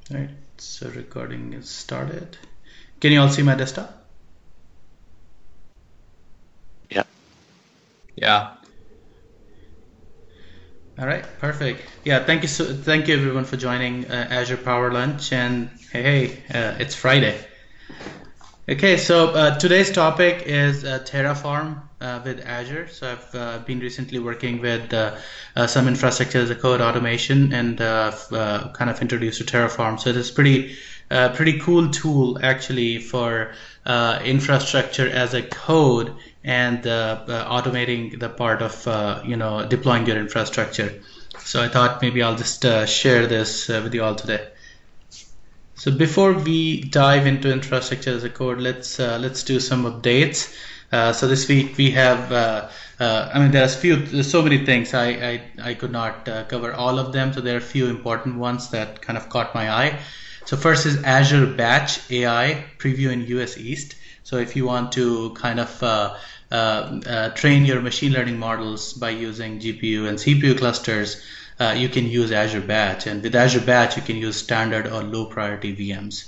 All right, so recording is started. Can you all see my desktop? Yeah. Yeah. All right, perfect. Yeah, thank you everyone for joining Azure Power Lunch. And hey, it's Friday. Okay, so today's topic is Terraform with Azure. So I've been recently working with some infrastructure as a code automation and kind of introduced to Terraform. So it's pretty cool tool actually for infrastructure as a code and automating the part of deploying your infrastructure. So I thought maybe I'll just share this with you all today. So before we dive into infrastructure as a code, let's do some updates. So this week we have, I mean, there's so many things. I could not cover all of them. So there are a few important ones that kind of caught my eye. So first is Azure Batch AI preview in US East. So if you want to kind of train your machine learning models by using GPU and CPU clusters, you can use Azure Batch, and with Azure Batch you can use standard or low priority VMs.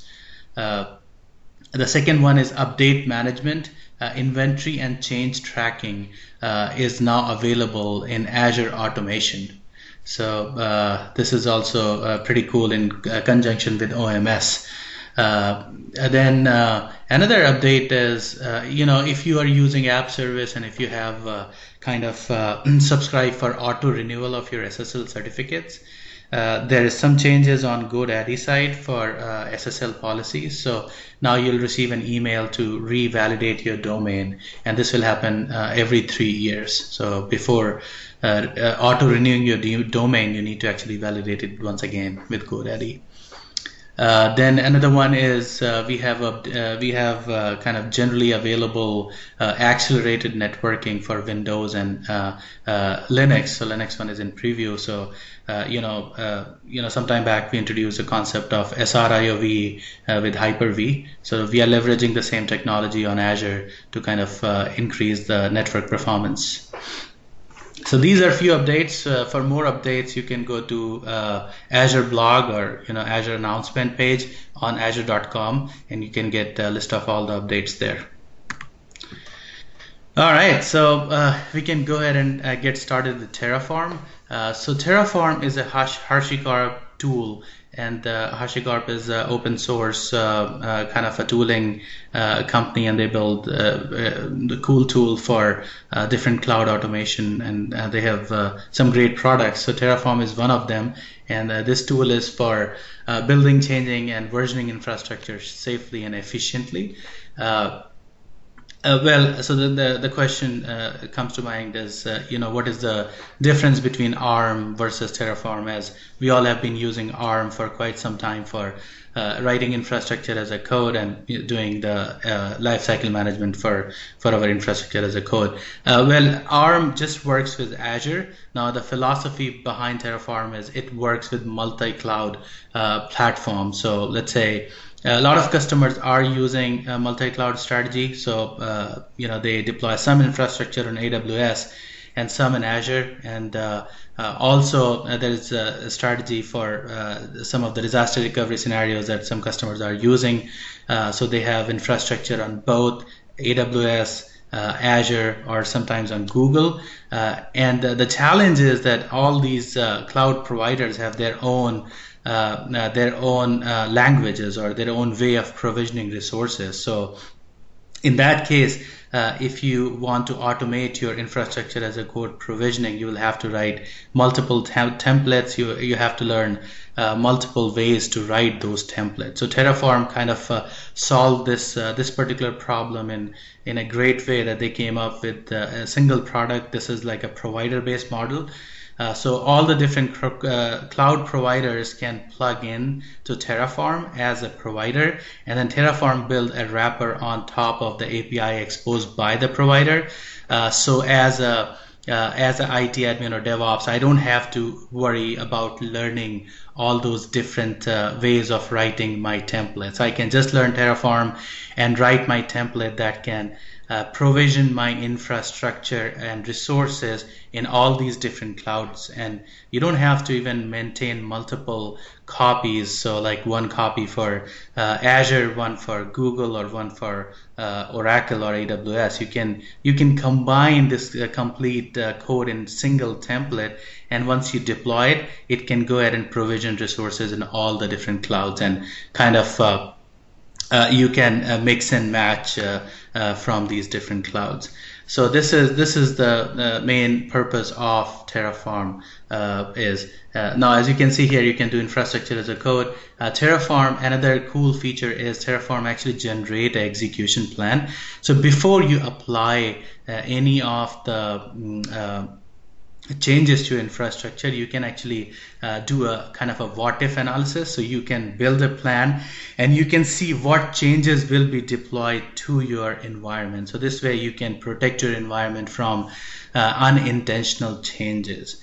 The second one is update management. Inventory and change tracking is now available in Azure Automation. So this is also pretty cool in conjunction with OMS. Then another update is, if you are using app service and if you have kind of subscribe for auto renewal of your SSL certificates, there is some changes on GoDaddy side for SSL policies. So now you'll receive an email to revalidate your domain, and this will happen every 3 years. So before auto renewing your domain, you need to actually validate it once again with GoDaddy. Then another one is we have kind of generally available accelerated networking for Windows and Linux. So Linux one is in preview. So sometime back we introduced the concept of SRIOV with Hyper-V. So we are leveraging the same technology on Azure to kind of increase the network performance. So these are a few updates. For more updates, you can go to Azure blog or Azure announcement page on azure.com, and you can get a list of all the updates there. All right, so we can go ahead and get started with Terraform. So Terraform is a HashiCorp tool, and HashiCorp is an open source kind of a tooling company, and they build the cool tool for different cloud automation, and they have some great products. So Terraform is one of them, and this tool is for building, changing, and versioning infrastructure safely and efficiently. So the question comes to mind is, what is the difference between ARM versus Terraform, as we all have been using ARM for quite some time for writing infrastructure as a code and doing the lifecycle management for our infrastructure as a code. ARM just works with Azure. Now the philosophy behind Terraform is it works with multi-cloud platforms. So let's say a lot of customers are using a multi-cloud strategy. So, they deploy some infrastructure on AWS and some in Azure. And also there is a strategy for some of the disaster recovery scenarios that some customers are using. So they have infrastructure on both AWS, Azure, or sometimes on Google. And the challenge is that all these cloud providers have their own languages or their own way of provisioning resources. So in that case, if you want to automate your infrastructure as a code provisioning, you will have to write multiple templates. You have to learn multiple ways to write those templates. So Terraform kind of solved this particular problem in a great way, that they came up with a single product. This is like a provider-based model. So all the different cloud providers can plug in to Terraform as a provider, and then Terraform build a wrapper on top of the API exposed by the provider. So as an IT admin or DevOps, I don't have to worry about learning all those different ways of writing my templates. I can just learn Terraform and write my template that can provision my infrastructure and resources in all these different clouds. And you don't have to even maintain multiple copies. So like one copy for Azure, one for Google, or one for Oracle or AWS. You can combine this complete code in single template, and once you deploy it, it can go ahead and provision resources in all the different clouds, and kind of you can mix and match from these different clouds. So this is the main purpose of Terraform. Now, as you can see here, you can do infrastructure as a code. Terraform, another cool feature is Terraform actually generate an execution plan. So before you apply any of the changes to infrastructure, you can actually do a kind of a what if analysis. So you can build a plan and you can see what changes will be deployed to your environment. So this way you can protect your environment from unintentional changes.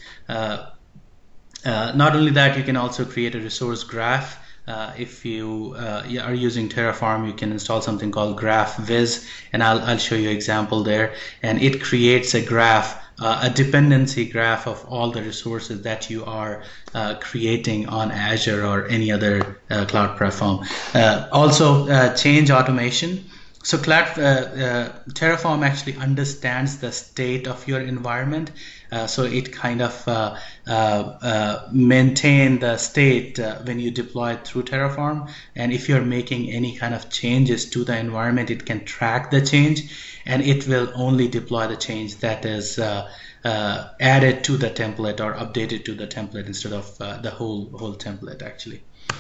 Not only that, you can also create a resource graph. If you are using Terraform, you can install something called GraphViz, and I'll show you an example there. And it creates a graph, a dependency graph of all the resources that you are creating on Azure or any other cloud platform. Also, change automation. So Terraform actually understands the state of your environment, so it kind of maintain the state when you deploy it through Terraform. And if you're making any kind of changes to the environment, it can track the change, and it will only deploy the change that is added to the template or updated to the template instead of the whole template actually.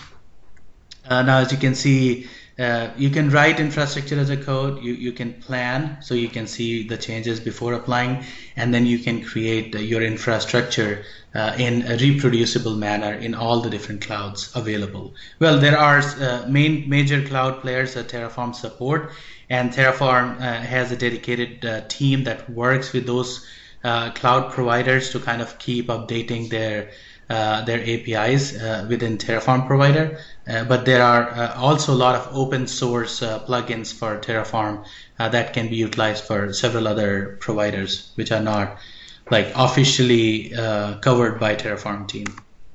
Now, as you can see, you can write infrastructure as a code, you can plan, so you can see the changes before applying, and then you can create your infrastructure in a reproducible manner in all the different clouds available. Well, there are major cloud players that Terraform support, and Terraform has a dedicated team that works with those cloud providers to kind of keep updating their APIs within Terraform provider, but there are also a lot of open source plugins for Terraform that can be utilized for several other providers which are not like officially covered by Terraform team.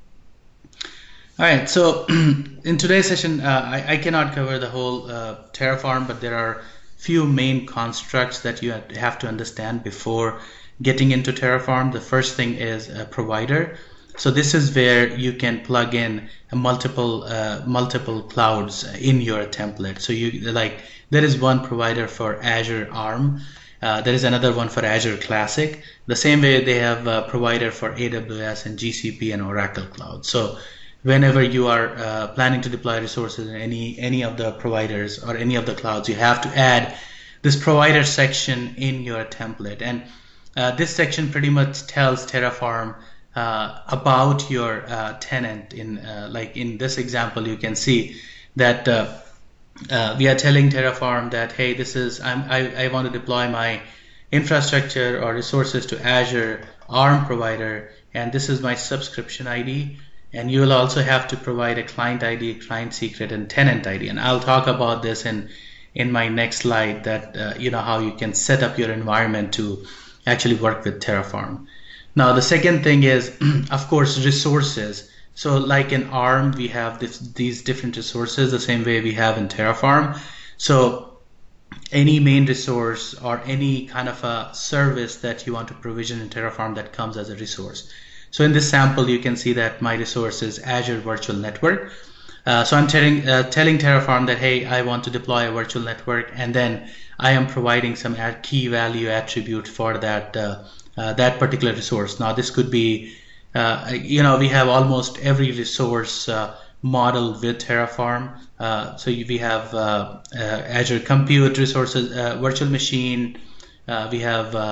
All right, so in today's session, I cannot cover the whole Terraform, but there are few main constructs that you have to understand before getting into Terraform. The first thing is a provider. So this is where you can plug in multiple clouds in your template. So there is one provider for Azure ARM. There is another one for Azure Classic. The same way they have a provider for AWS and GCP and Oracle Cloud. So whenever you are planning to deploy resources in any of the providers or any of the clouds, you have to add this provider section in your template. And this section pretty much tells Terraform about your tenant. In this example, you can see that we are telling Terraform that, hey, I want to deploy my infrastructure or resources to Azure ARM provider, and this is my subscription ID. And you will also have to provide a client ID, client secret, and tenant ID. And I'll talk about this in my next slide, that how you can set up your environment to actually work with Terraform. Now, the second thing is, of course, resources. So like in ARM, we have these different resources the same way we have in Terraform. So any main resource or any kind of a service that you want to provision in Terraform, that comes as a resource. So in this sample, you can see that my resource is Azure Virtual Network. So I'm telling Terraform that, hey, I want to deploy a virtual network, and then I am providing some key value attribute for that particular resource. Now, this could be, we have almost every resource model with Terraform. So we have Azure Compute resources, virtual machine. We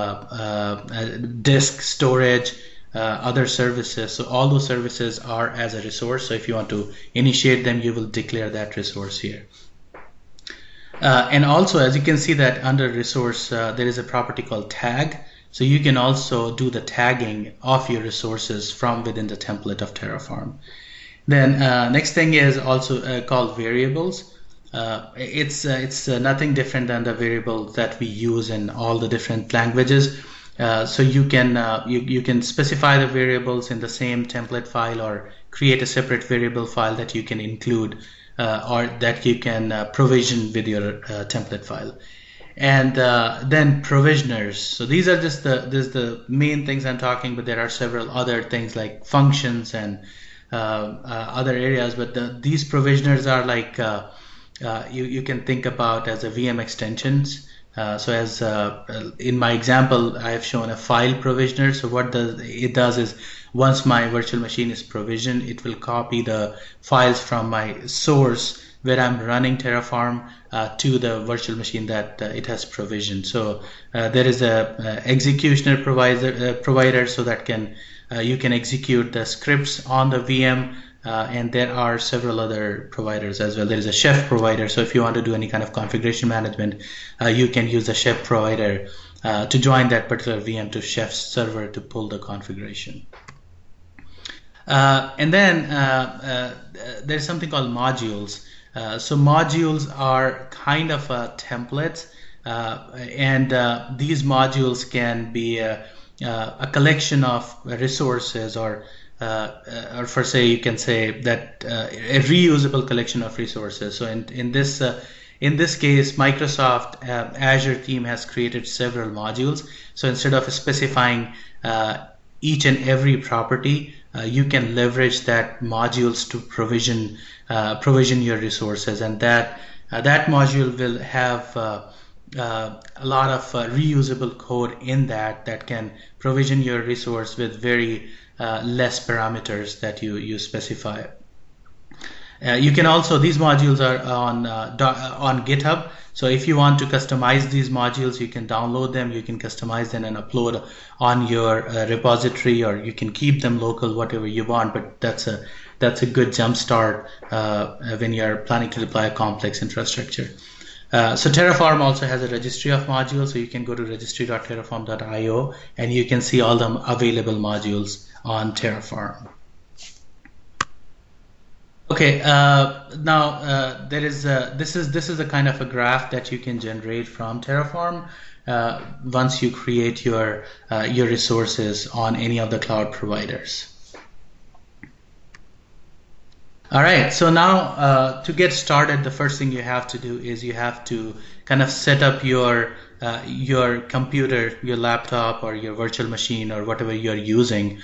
have disk storage. Other services. So all those services are as a resource. So if you want to initiate them, you will declare that resource here. And also, as you can see that under resource, there is a property called tag. So you can also do the tagging of your resources from within the template of Terraform. Then next thing is also called variables. It's nothing different than the variables that we use in all the different languages. So you can specify the variables in the same template file, or create a separate variable file that you can include, or that you can provision with your template file. And then provisioners. So these are just the main things I'm talking, but there are several other things like functions and other areas. But these provisioners are like you can think about as a VM extensions. So as in my example, I have shown a file provisioner. So what it does is, once my virtual machine is provisioned, it will copy the files from my source where I'm running Terraform to the virtual machine that it has provisioned. So there is a executioner provider, so that you can execute the scripts on the VM. And there are several other providers as well. There is a Chef provider, so if you want to do any kind of configuration management, you can use the Chef provider to join that particular VM to Chef's server to pull the configuration. And then there's something called modules. So modules are kind of templates, and these modules can be a collection of resources, or for say, you can say that a reusable collection of resources. So in this case, Microsoft Azure team has created several modules. So instead of specifying each and every property, you can leverage that modules to provision your resources, and that module will have a lot of reusable code in that can provision your resource with very less parameters that you specify. You can also, these modules are on GitHub. So if you want to customize these modules, you can download them, you can customize them and upload on your repository, or you can keep them local, whatever you want. But that's a good jump start when you're planning to deploy a complex infrastructure. So Terraform also has a registry of modules, so you can go to registry.terraform.io and you can see all the available modules on Terraform. Okay, now this is a kind of a graph that you can generate from Terraform once you create your resources on any of the cloud providers. All right, so now to get started, the first thing you have to do is you have to kind of set up your computer, your laptop, or your virtual machine, or whatever you're using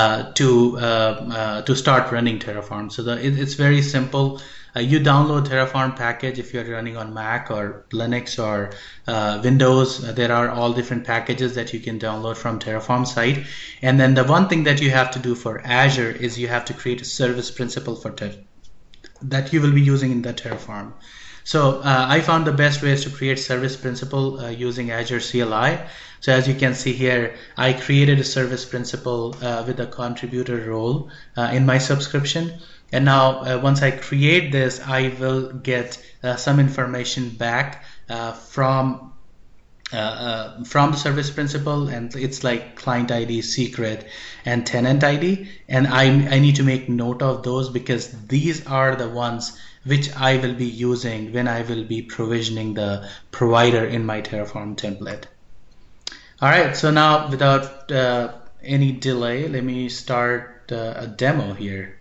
to start running Terraform. So it's very simple. You download Terraform package if you're running on Mac or Linux or Windows. There are all different packages that you can download from Terraform site. And then the one thing that you have to do for Azure is you have to create a service principal for that you will be using in the Terraform. So I found the best ways to create service principal using Azure CLI. So as you can see here, I created a service principal with a contributor role in my subscription. And now once I create this, I will get some information back from the service principal, and it's like client ID, secret, and tenant ID. And I need to make note of those, because these are the ones which I will be using when I will be provisioning the provider in my Terraform template. All right, so now without any delay, let me start a demo here.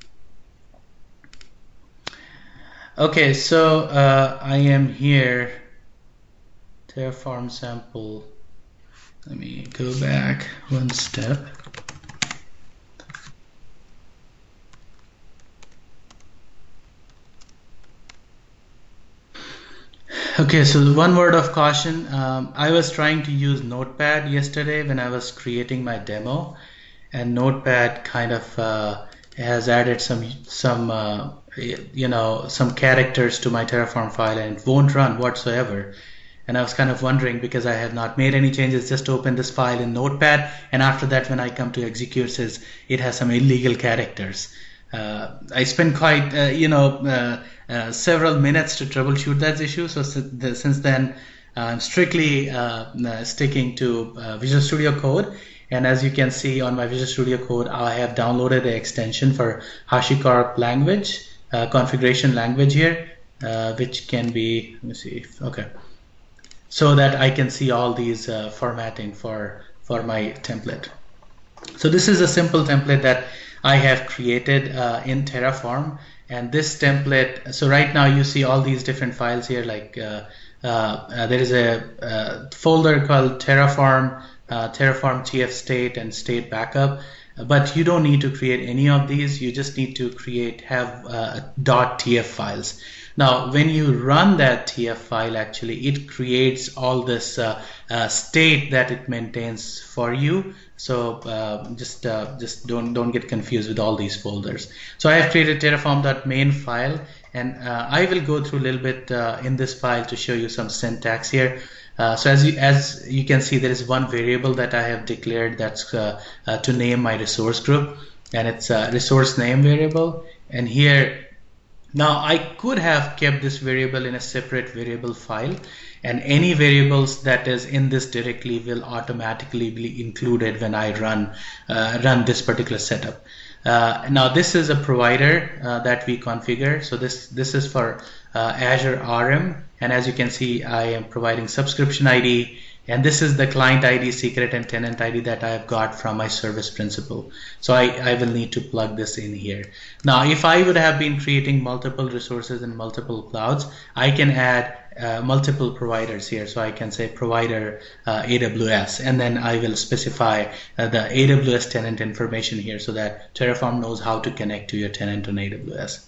Okay, so I am here, Terraform sample. Let me go back one step. Okay, so one word of caution. I was trying to use Notepad yesterday when I was creating my demo, and Notepad kind of has added some characters to my Terraform file, and it won't run whatsoever. And I was kind of wondering, because I have not made any changes, just open this file in Notepad, and after that, when I come to execute, says it has some illegal characters. I spent quite several minutes to troubleshoot that issue. So since then, I'm strictly sticking to Visual Studio Code. And as you can see on my Visual Studio Code, I have downloaded the extension for HashiCorp language, configuration language here. which can be, let me see, okay, so that I can see all these formatting for my template. So this is a simple template that I have created in Terraform, and this template, so right now you see all these different files here, like there is a folder called Terraform, Terraform TF state and state backup, but you don't need to create any of these. You just need to have .tf files. Now, when you run that TF file, actually, it creates all this state that it maintains for you. So just don't get confused with all these folders. So I have created terraform.main file, and I will go through a little bit in this file to show you some syntax here. So as you can see, there is one variable that I have declared that's to name my resource group, and it's a resource name variable. And here, now I could have kept this variable in a separate variable file, and any variables that is in this directly will automatically be included when I run this particular setup. Now this is a provider that we configure. So this is for Azure RM, and as you can see, I am providing subscription ID, and this is the client ID, secret, and tenant ID that I have got from my service principal. So I will need to plug this in here. Now, if I would have been creating multiple resources in multiple clouds, I can add multiple providers here. So I can say provider AWS, and then I will specify the AWS tenant information here so that Terraform knows how to connect to your tenant on AWS.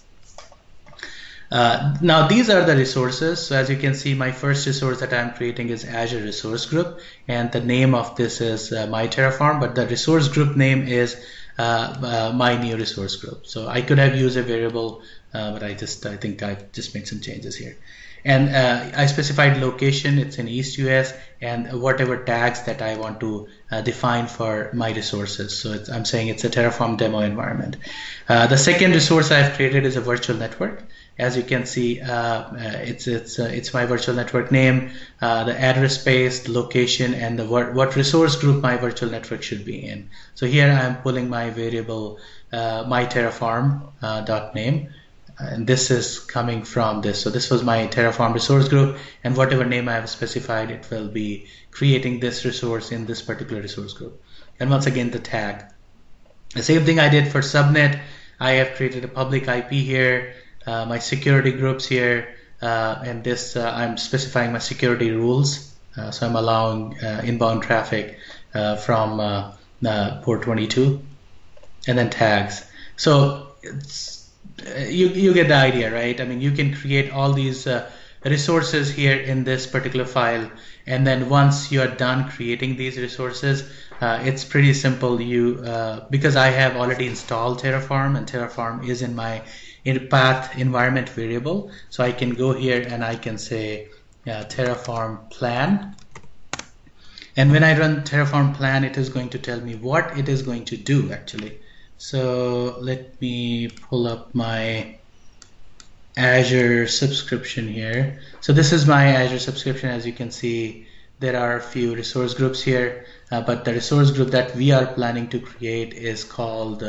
Now these are the resources. So as you can see, my first resource that I'm creating is Azure Resource Group, and the name of this is my Terraform, but the resource group name is my new resource group. So I could have used a variable, but I think I just made some changes here. And I specified location, it's in East US, and whatever tags that I want to define for my resources. So I'm saying it's a Terraform demo environment. The second resource I've created is a virtual network. As you can see, it's my virtual network name, the address space, the location, and what resource group my virtual network should be in. So here I'm pulling my variable my Terraform .name, and this is coming from this. So this was my Terraform resource group, and whatever name I have specified, it will be creating this resource in this particular resource group. And once again, the tag. The same thing I did for subnet. I have created a public IP here. My security groups here, and this I'm specifying my security rules. So I'm allowing inbound traffic from port 22, and then tags. So you get the idea, right? I mean, you can create all these resources here in this particular file, and then once you are done creating these resources, it's pretty simple. Because I have already installed Terraform, and Terraform is in my path environment variable, so I can go here and I can say Terraform plan, and when I run Terraform plan, it is going to tell me what it is going to do actually. So let me pull up my Azure subscription here. So this is my Azure subscription. As you can see, there are a few resource groups here, but the resource group that we are planning to create is called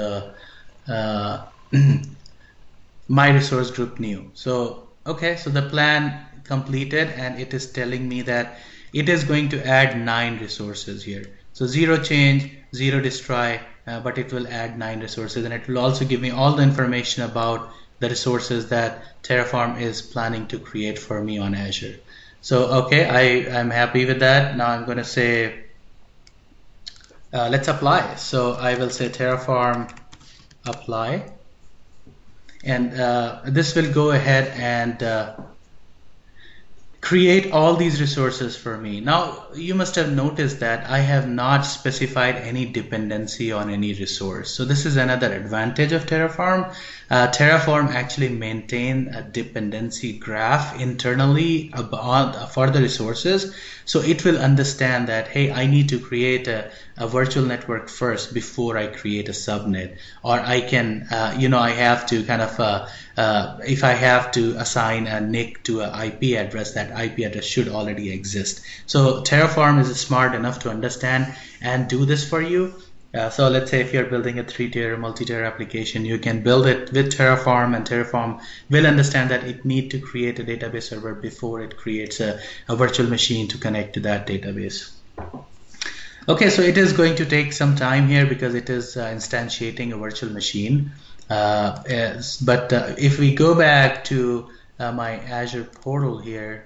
my resource group new. So okay, so the plan completed, and it is telling me that it is going to add 9 resources here. So 0 change, 0 destroy, but it will add 9 resources, and it will also give me all the information about the resources that Terraform is planning to create for me on Azure. So okay, I'm happy with that. Now I'm going to say let's apply. So I will say Terraform apply, and this will go ahead and create all these resources for me. Now you must have noticed that I have not specified any dependency on any resource. So this is another advantage of Terraform. Terraform actually maintains a dependency graph internally for the resources. So it will understand that, hey, I need to create a virtual network first before I create a subnet, or I can, I have to kind of, if I have to assign a NIC to an IP address, that IP address should already exist. So Terraform is smart enough to understand and do this for you. So let's say if you're building a 3-tier multi-tier application, you can build it with Terraform, and Terraform will understand that it need to create a database server before it creates a virtual machine to connect to that database. Okay, so it is going to take some time here because it is instantiating a virtual machine. But if we go back to my Azure portal here,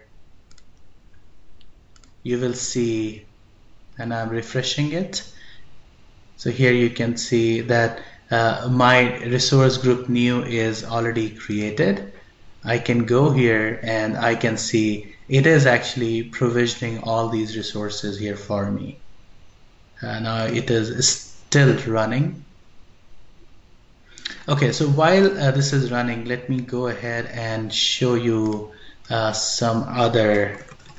you will see, and I'm refreshing it. So here you can see that my resource group new is already created. I can go here and I can see it is actually provisioning all these resources here for me. Now it is still running. Okay, so while this is running, let me go ahead and show you some other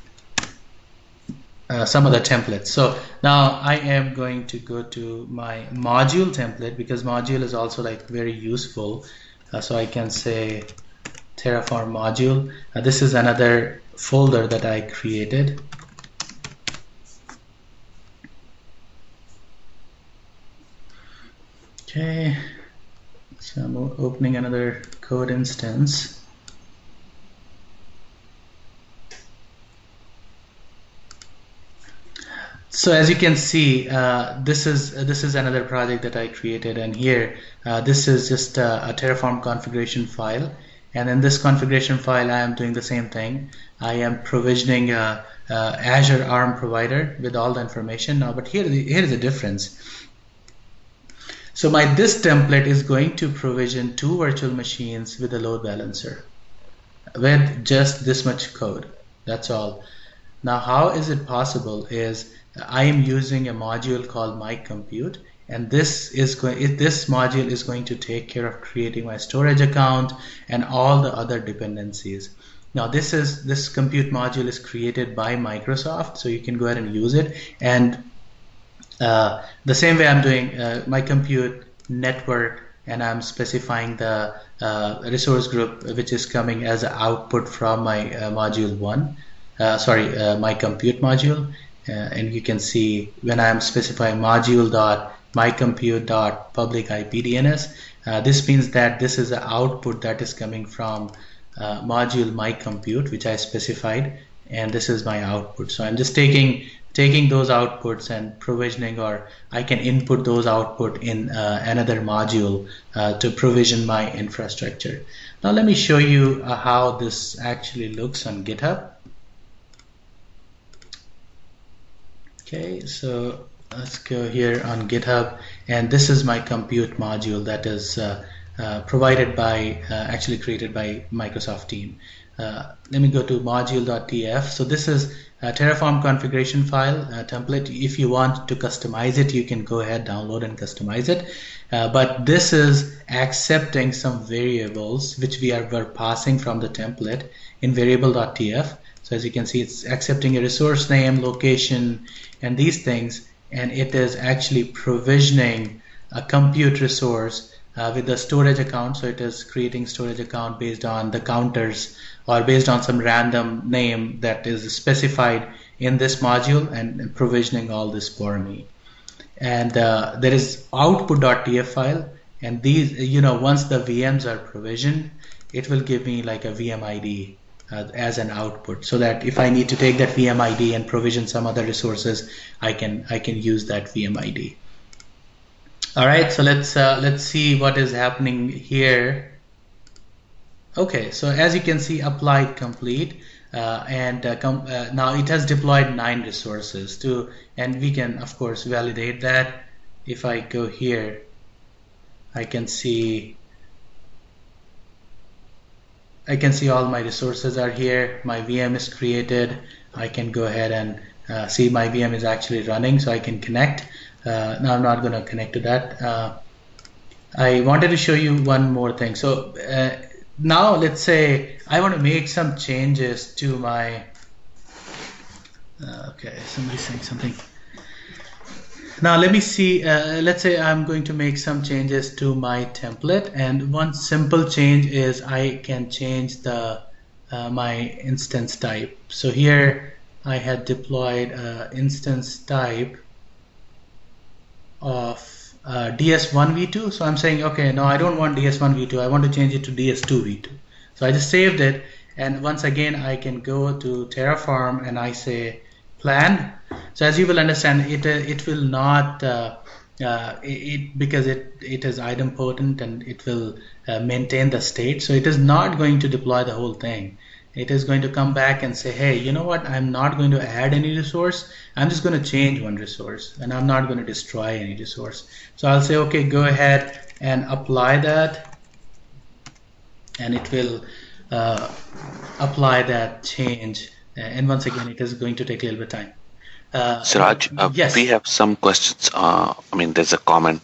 templates. So now I am going to go to my module template, because module is also like very useful. So I can say Terraform module. This is another folder that I created. Okay, so I'm opening another code instance. So as you can see, this is another project that I created, and here this is just a Terraform configuration file, and in this configuration file I am doing the same thing. I am provisioning Azure ARM provider with all the information now, but here is the difference. So this template is going to provision 2 virtual machines with a load balancer with just this much code. That's all. Now how is it possible is I am using a module called myCompute, and this module is going to take care of creating my storage account and all the other dependencies. Now this compute module is created by Microsoft, so you can go ahead and use it. And the same way I'm doing myCompute network, and I'm specifying the resource group which is coming as an output from my module 1. myCompute module. And you can see when I'm specifying module.mycompute.public IPDNS, this means that this is the output that is coming from module myCompute, which I specified, and this is my output. So I'm just taking those outputs and provisioning, or I can input those output in another module to provision my infrastructure. Now let me show you how this actually looks on GitHub. Okay, so let's go here on GitHub, and this is my compute module that is provided by, actually created by Microsoft team. Let me go to module.tf. So this is a Terraform configuration file template. If you want to customize it, you can go ahead, download and customize it. But this is accepting some variables which we're passing from the template in variable.tf. So as you can see, it's accepting a resource name, location, and these things, and it is actually provisioning a compute resource with the storage account. So it is creating storage account based on the counters or based on some random name that is specified in this module, and provisioning all this for me. And there is output.tf file, and these, once the VMs are provisioned, it will give me like a VM ID as an output, so that if I need to take that VM ID and provision some other resources, I can use that VM ID. All right, so let's see what is happening here. Okay, so as you can see, applied complete, and now it has deployed 9 resources to, and we can of course validate that. If I go here, I can see all my resources are here. My VM is created. I can go ahead and see my VM is actually running, so I can connect. Now I'm not going to connect to that. I wanted to show you one more thing. So now let's say I want to make some changes to my, okay, somebody's saying something. Now let me see, let's say I'm going to make some changes to my template, and one simple change is I can change the my instance type. So here I had deployed instance type of DS1 v2. So I'm saying, okay, no, I don't want DS1 v2. I want to change it to DS2 v2. So I just saved it, and once again I can go to Terraform and I say plan. So as you will understand, it will not because it is idempotent and it will maintain the state. So it is not going to deploy the whole thing. It is going to come back and say, hey, you know what? I'm not going to add any resource. I'm just going to change one resource, and I'm not going to destroy any resource. So I'll say, okay, go ahead and apply that, and it will apply that change. And once again, it is going to take a little bit of time. Siraj, yes. We have some questions. I mean, there's a comment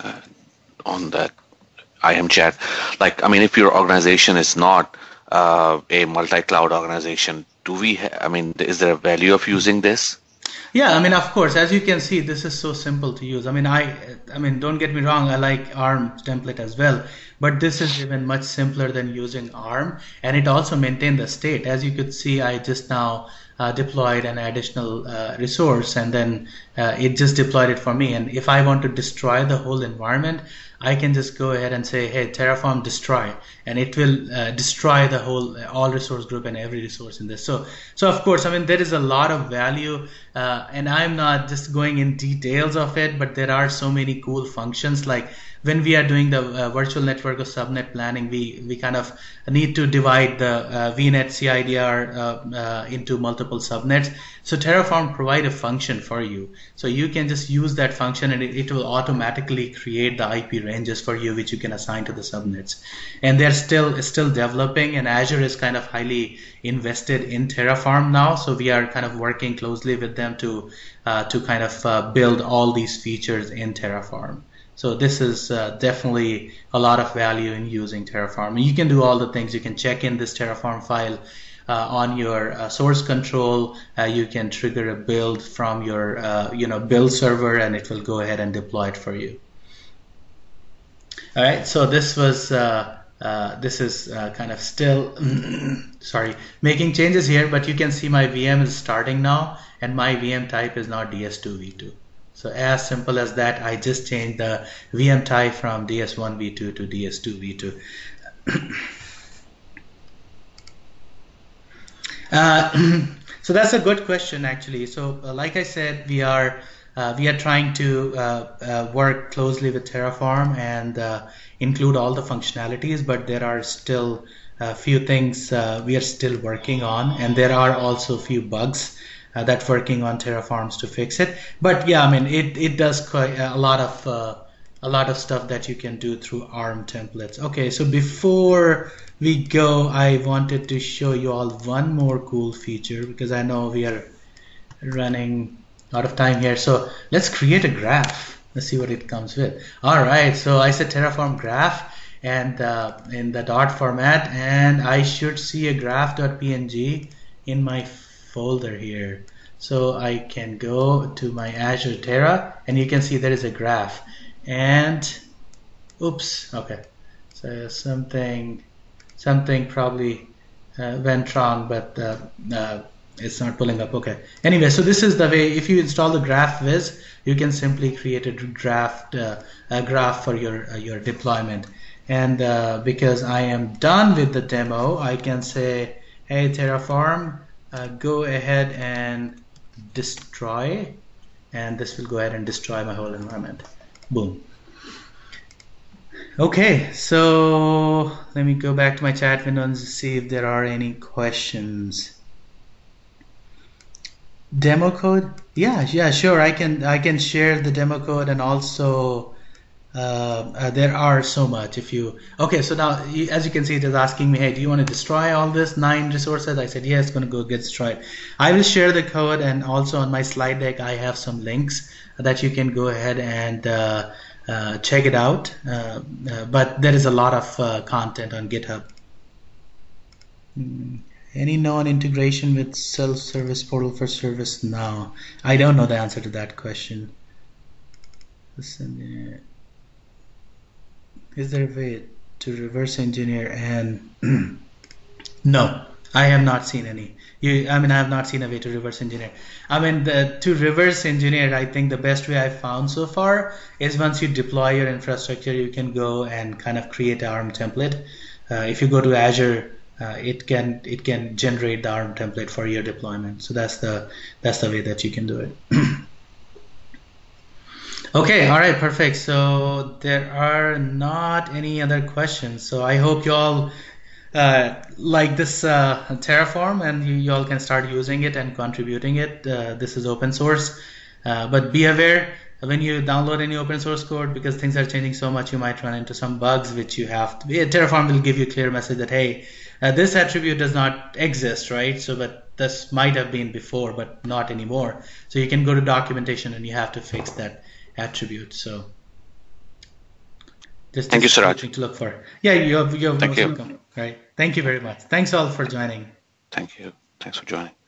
on that IM chat. Like, I mean, if your organization is not a multi-cloud organization, I mean, is there a value of using this? Yeah, I mean, of course, as you can see, this is so simple to use. I mean, don't get me wrong, I like ARM template as well, but this is even much simpler than using ARM, and it also maintains the state. As you could see, I just now deployed an additional resource, and then it just deployed it for me. And if I want to destroy the whole environment, I can just go ahead and say, hey, Terraform destroy, and it will destroy the all resource group and every resource in this. So of course, I mean, there is a lot of value, and I'm not just going in details of it, but there are so many cool functions. Like when we are doing the virtual network or subnet planning, we kind of need to divide the VNet CIDR into multiple subnets. So Terraform provide a function for you. So you can just use that function, and it will automatically create the IP ranges for you, which you can assign to the subnets. And they're still developing, and Azure is kind of highly invested in Terraform now. So we are kind of working closely with them to kind of build all these features in Terraform. So this is definitely a lot of value in using Terraform. And you can do all the things. You can check in this Terraform file on your source control. You can trigger a build from your build server, and it will go ahead and deploy it for you. All right. So this was this is kind of still sorry, making changes here, but you can see my VM is starting now, and my VM type is now DS2 v2. So as simple as that, I just changed the VM type from DS1 v2 to DS2 v2. So that's a good question, actually. So like I said, we are trying to work closely with Terraform and include all the functionalities, but there are still a few things we are still working on, and there are also a few bugs that working on Terraforms to fix it. But yeah, I mean, it does quite a lot of stuff that you can do through ARM templates. Okay, so before we go, I wanted to show you all one more cool feature, because I know we are running out of time here. So let's create a graph. Let's see what it comes with. All right, so I said Terraform graph, and in the dot format, and I should see a graph.png in my folder here. So I can go to my Azure Terra, and you can see there is a graph. And oops, okay, so something probably went wrong, but it's not pulling up. Okay, anyway, so this is the way. If you install the Graph Viz, you can simply create a graph for your deployment. And because I am done with the demo, I can say, hey Terraform, go ahead and destroy, and this will go ahead and destroy my whole environment. Boom. Okay, so let me go back to my chat window and see if there are any questions. Demo code? Yeah, sure. I can share the demo code, and also there are so much. Okay, so now as you can see, it is asking me, hey, do you want to destroy all this 9 resources? I said yes, it's going to go get destroyed. I will share the code, and also on my slide deck I have some links that you can go ahead and check it out. But there is a lot of content on GitHub. Any known integration with self-service portal for ServiceNow? I don't know the answer to that question. Listen, is there a way to reverse engineer and no, I have not seen any. I have not seen a way to reverse engineer. To reverse engineer, I think the best way I've found so far is once you deploy your infrastructure, you can go and kind of create an ARM template. If you go to Azure, it can generate the ARM template for your deployment. So that's the way that you can do it. Okay, all right, perfect. So there are not any other questions. So I hope you all like this Terraform, and you all can start using it and contributing it. This is open source, but be aware when you download any open source code, because things are changing so much, you might run into some bugs which you have to. Terraform will give you a clear message that, hey, this attribute does not exist, right? So, but this might have been before, but not anymore. So you can go to documentation and you have to fix that attribute. So Thank you, just Siraj. something to look for. Yeah, you're Thank most you. welcome. Right. Thank you very much. Thanks all for joining. Thank you. Thanks for joining.